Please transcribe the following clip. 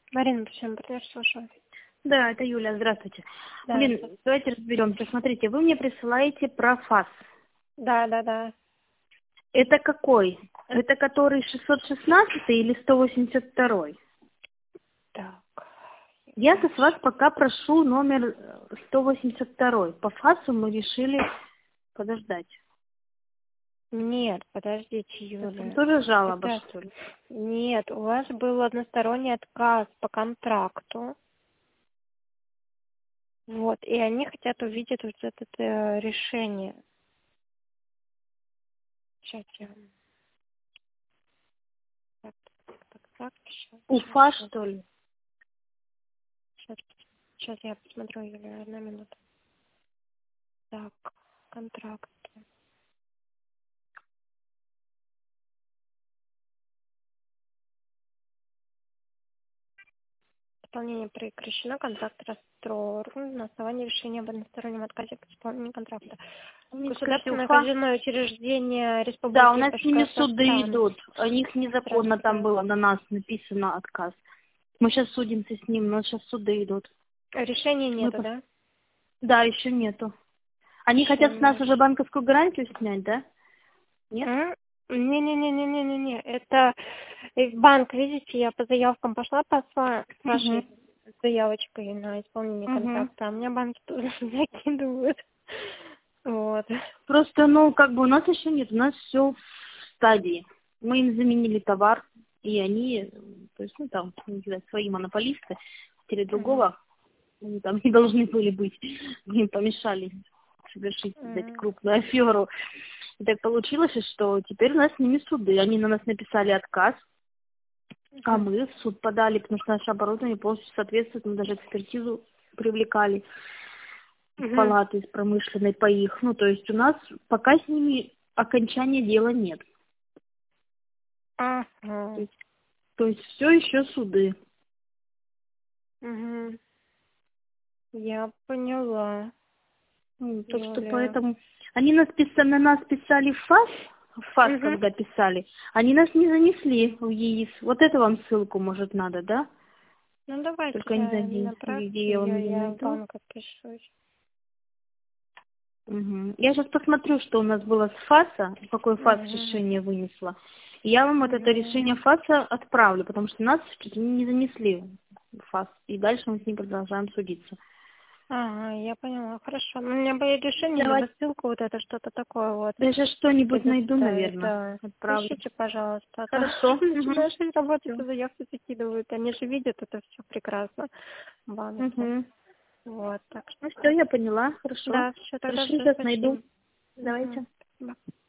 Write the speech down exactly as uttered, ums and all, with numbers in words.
Марина, всем привет, слушаю. Да, это Юля, здравствуйте. Да, Блин, да. давайте разберемся. Смотрите, вы мне присылаете про ФАС. Да, да, да. Это какой? Это который шестьсот шестнадцатый или сто восемьдесят второй? Так. Я с вас пока прошу номер э, сто восемьдесят второй. По ФАСу мы решили подождать. Нет, подождите, Это там Юля. тоже жалоба, Это... что ли? Нет, у вас был односторонний отказ по контракту. Вот, и они хотят увидеть вот это э, решение. Сейчас я... Так, так, так, так, сейчас, УФА, сейчас, что ли? сейчас, сейчас я посмотрю, Юля, одна минута. Так, контракт. Исполнение прекращено, контракт расторгнут на основании решения об одностороннем отказе от исполнения контракта. Они, скажите, Государственное УФА? казенное учреждение Да, у Республики нас с ними суды Башкортостан. идут. У них незаконно там Здравствуйте. было на нас написано отказ. Мы сейчас судимся с ним, у нас сейчас суды идут. Решения Мы нету, пос- да? Да, еще нету. Они Еще хотят с нас нет. уже банковскую гарантию снять, да? Нет? М? Не-не-не-не-не-не-не. Это э, банк, видите, я по заявкам пошла по сва- с Угу. вашей заявочкой на исполнение Угу. контракта, а у меня банки тоже закидывают. Вот. Просто, ну, как бы у нас еще нет, у нас все в стадии. Мы им заменили товар, и они, то есть, ну, там, не знаю, свои монополисты, хотели Мгм. другого, они там не должны были быть, мы им помешали совершить, дать Мгм. крупную аферу. И так получилось, что теперь у нас с ними суды. Они на нас написали отказ, а Мгм. мы в суд подали, потому что наше оборудование полностью соответствует, мы даже экспертизу привлекали в Мгм. палаты из промышленной по их. Ну, то есть у нас пока с ними окончания дела нет. То Ага. есть, то есть все еще суды. Мгм. Я поняла, Ну, так что Юля. поэтому они нас писали, на нас писали в ФАС, в ФАС, Мгм. когда писали, они нас не занесли в ЕИС. Вот это вам ссылку, может, надо, да? Ну давайте, Только не да, знаю, где, направьте где я вам ее, ее я в найду. банк отпишусь. Мгм. Я сейчас посмотрю, что у нас было с ФАСа, какой ФАС Угу. решение вынесла. И я вам вот это Угу. решение ФАСа отправлю, потому что нас чуть ли не занесли в ФАС. И дальше мы с ним продолжаем судиться. Ага, я поняла. Хорошо. Ну, у меня будет решение, либо Давайте. ссылка, вот это что-то такое вот. Я сейчас что-нибудь найду, Предоставить, наверное, да. отправлю. Ищите, пожалуйста. А то Хорошо. Угу. начинаешь работать, Все. и заявки закидывают. Они же видят это все прекрасно в банке. Угу. Вот, так Ну что. все, я поняла. Хорошо. Да, все, тогда Хорошо, все, сейчас найду. спасибо. Давайте. Угу.